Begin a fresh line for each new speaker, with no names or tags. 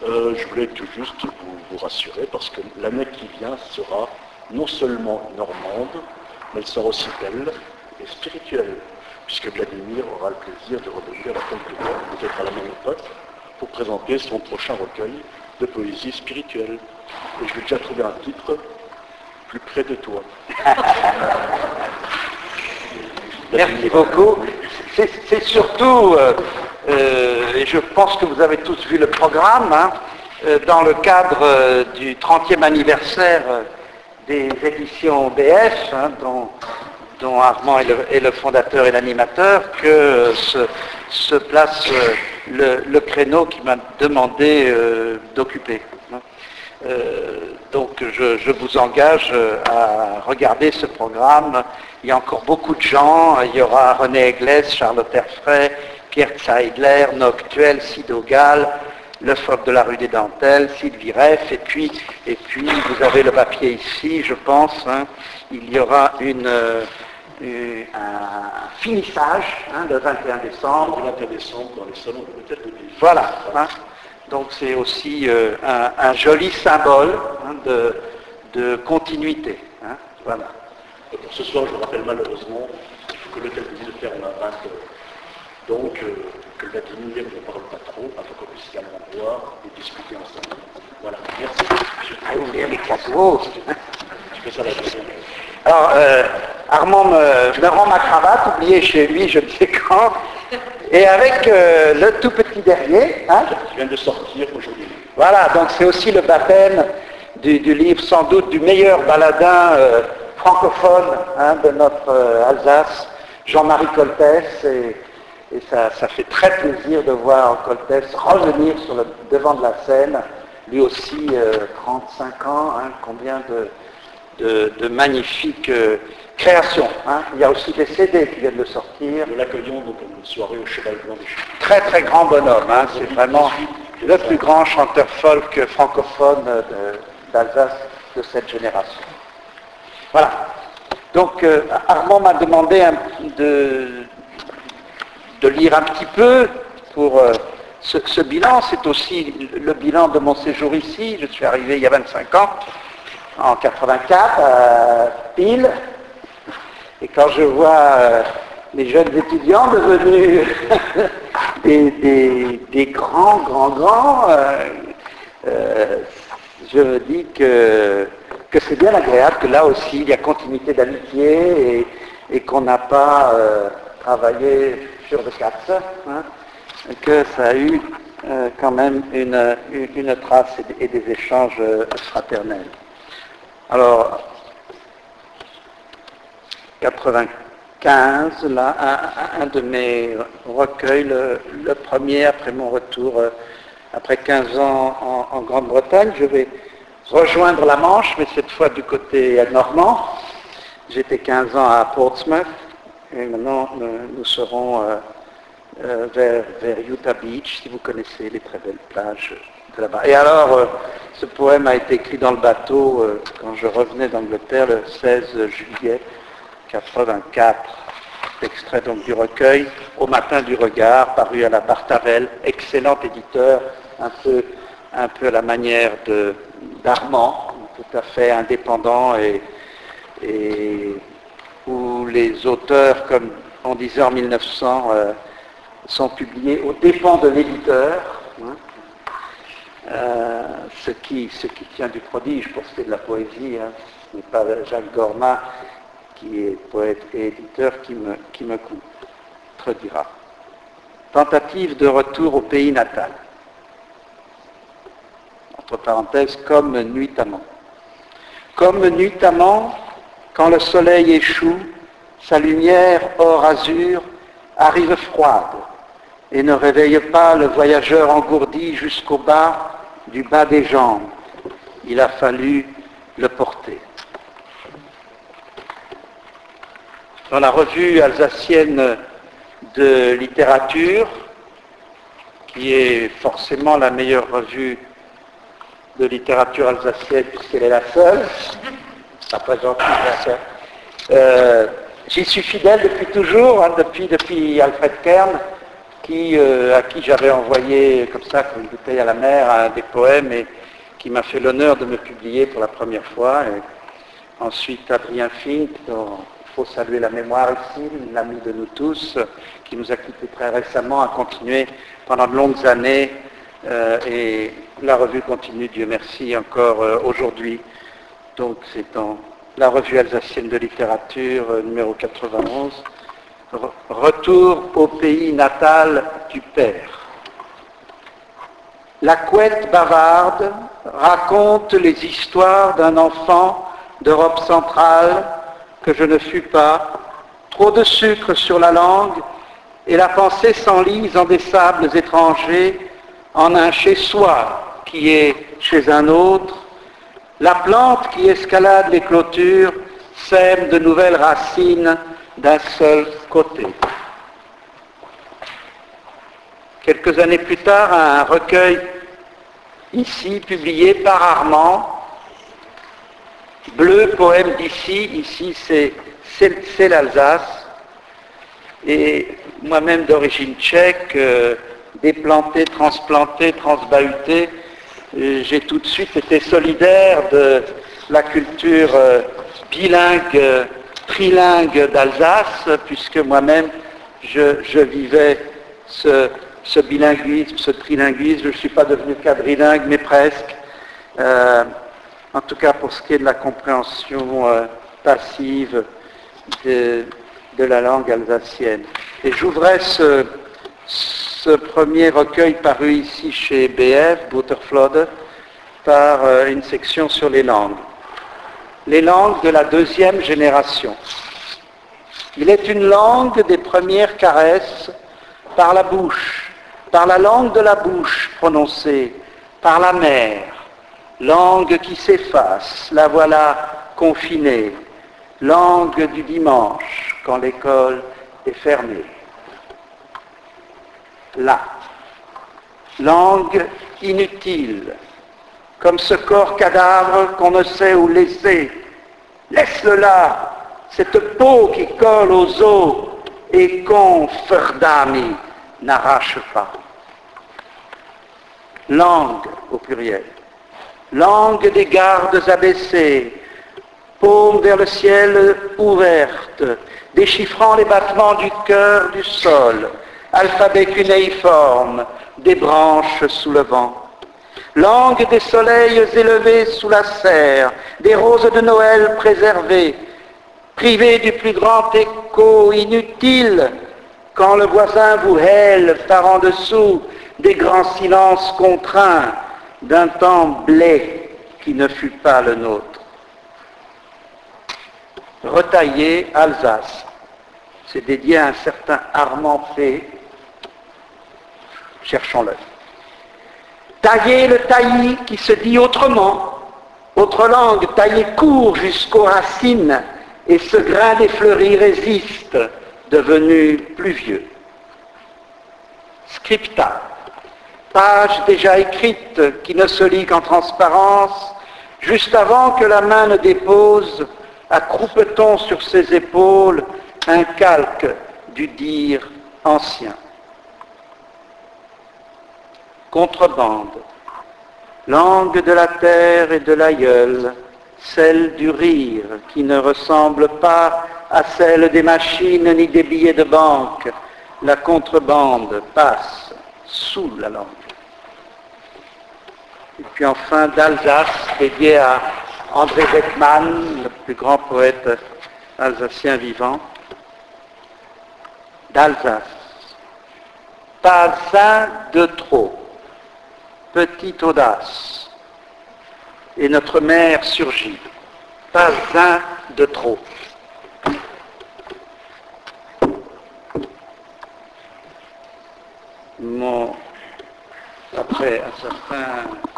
Je voulais tout juste vous rassurer parce que l'année qui vient sera non seulement normande, mais elle sera aussi belle et spirituelle, puisque Vladimir aura le plaisir de revenir à quelques mois, peut-être à la même époque, pour présenter son prochain recueil de poésie spirituelle. Et je vais déjà trouver un titre, Plus près de toi.
Merci beaucoup. C'est surtout, et je pense que vous avez tous vu le programme, dans le cadre du 30e anniversaire des éditions BF, dont Armand est le fondateur et l'animateur, que se place le créneau qui m'a demandé d'occuper. Donc je vous engage à regarder ce programme. Il y a encore beaucoup de gens. Il y aura René Eglès, Charlotte Herfray, Pierre Zeidler, Noctuel, Sido Gall, Le Phoque de la rue des Dentelles, Sylvie Reff, et puis vous avez le papier ici, je pense. Il y aura un finissage le 21 décembre.
Le 21 décembre dans les salons de l'hôtel de ville.
Voilà. Donc c'est aussi un joli symbole de continuité. Voilà.
Pour ce soir, je rappelle malheureusement qu'il faut que l'hôtel de ville ferme à 20h. Donc, que Vladimir ne parle pas trop, afin qu'on puisse également boire et discuter ensemble. Voilà, merci.
Ah, vous voulez les cadeaux.
Je fais ça la deuxième.
Alors, Armand me rend ma cravate, oubliée chez lui, je ne sais quand, et avec le tout petit dernier.
Je viens de sortir aujourd'hui.
Voilà, donc c'est aussi le baptême du livre, sans doute, du meilleur baladin francophone de notre Alsace, Jean-Marie Coltès, et ça fait très plaisir de voir Coltès revenir sur le devant de la scène, lui aussi 35 ans, combien de magnifiques créations. Il y a aussi des CD qui viennent de sortir.
Nous l'accueillons donc à une soirée au Cheval Blanc des Chutes.
Très très grand bonhomme, c'est vraiment le plus grand chanteur folk francophone d'Alsace de cette génération. Voilà. Donc Armand m'a demandé de lire un petit peu pour ce bilan. C'est aussi le bilan de mon séjour ici. Je suis arrivé il y a 25 ans, en 84, pile. Et quand je vois les jeunes étudiants devenus des grands, je me dis que c'est bien agréable, que là aussi il y a continuité d'amitié et qu'on n'a pas travaillé sur le 4, que ça a eu quand même une trace et des échanges fraternels. Alors, 95, là, un de mes recueils, le premier après mon retour, après 15 ans en Grande-Bretagne, je vais rejoindre la Manche, mais cette fois du côté normand. J'étais 15 ans à Portsmouth, et maintenant nous serons vers Utah Beach, si vous connaissez les très belles plages de là-bas. Et alors, ce poème a été écrit dans le bateau quand je revenais d'Angleterre le 16 juillet 84, extrait donc du recueil Au matin du regard, paru à la Bartarelle, excellent éditeur, un peu à la manière d'Armand, tout à fait indépendant et où les auteurs, comme on disait en 1900, sont publiés aux dépens de l'éditeur, ce qui tient du prodige pour ce qui est de la poésie. Ce n'est pas Jacques Gormand qui est poète et éditeur qui me contredira. Tentative de retour au pays natal. Entre parenthèses, comme nuitamment. Comme nuitamment, quand le soleil échoue, sa lumière or azur arrive froide et ne réveille pas le voyageur engourdi jusqu'au bas du bas des jambes. Il a fallu le porter. Dans la revue alsacienne de littérature, qui est forcément la meilleure revue de littérature alsacienne puisqu'elle est la seule, ça présente j'y suis fidèle depuis toujours, depuis Alfred Kern, à qui j'avais envoyé comme ça, comme une bouteille à la mer, des poèmes et qui m'a fait l'honneur de me publier pour la première fois. Et ensuite, Adrien Fink, dont il faut saluer la mémoire ici, l'ami de nous tous, qui nous a quittés très récemment, a continué pendant de longues années et la revue continue, Dieu merci, encore aujourd'hui. Donc c'est dans la revue alsacienne de littérature numéro 91. Retour au pays natal du père. La couette bavarde raconte les histoires d'un enfant d'Europe centrale que je ne fus pas, trop de sucre sur la langue, et la pensée s'enlise en des sables étrangers, en un chez-soi qui est chez un autre. La plante qui escalade les clôtures sème de nouvelles racines d'un seul côté. Quelques années plus tard, un recueil ici publié par Armand, Bleu, poème d'ici, ici c'est l'Alsace, et moi-même d'origine tchèque, déplanté, transplanté, transbahuté, j'ai tout de suite été solidaire de la culture bilingue, trilingue d'Alsace, puisque moi-même je vivais ce bilinguisme, ce trilinguisme. Je ne suis pas devenu quadrilingue, mais presque. En tout cas pour ce qui est de la compréhension passive de la langue alsacienne. Et j'ouvrais ce premier recueil paru ici chez BF, Butterflode, par une section sur les langues. Les langues de la deuxième génération. Il est une langue des premières caresses par la bouche, par la langue de la bouche prononcée, par la mère, langue qui s'efface, la voilà confinée, langue du dimanche quand l'école est fermée. Là, langue inutile, comme ce corps cadavre qu'on ne sait où laisser. Laisse-le là, cette peau qui colle aux os et qu'on, Ferdami, n'arrache pas. Langue au pluriel, langue des gardes abaissés, paume vers le ciel ouverte, déchiffrant les battements du cœur du sol, alphabet cunéiforme, des branches sous le vent. Langue des soleils élevés sous la serre, des roses de Noël préservées, privées du plus grand écho, inutile, quand le voisin vous hèle par en dessous des grands silences contraints d'un temps blé qui ne fut pas le nôtre. Retaillé Alsace, c'est dédié à un certain Armand P. Cherchons-le. Tailler le taillis qui se dit autrement, autre langue, tailler court jusqu'aux racines, et ce grain des fleuries résiste, devenu pluvieux. Scripta, page déjà écrite qui ne se lit qu'en transparence, juste avant que la main ne dépose, accroupe-t-on sur ses épaules un calque du dire ancien. Contrebande, langue de la terre et de l'aïeul, celle du rire qui ne ressemble pas à celle des machines ni des billets de banque. La contrebande passe sous la langue. Et puis enfin d'Alsace, dédié à André Beckmann, le plus grand poète alsacien vivant. D'Alsace, pas un de trop. Petite audace, et notre mère surgit, pas un de trop. Après un certain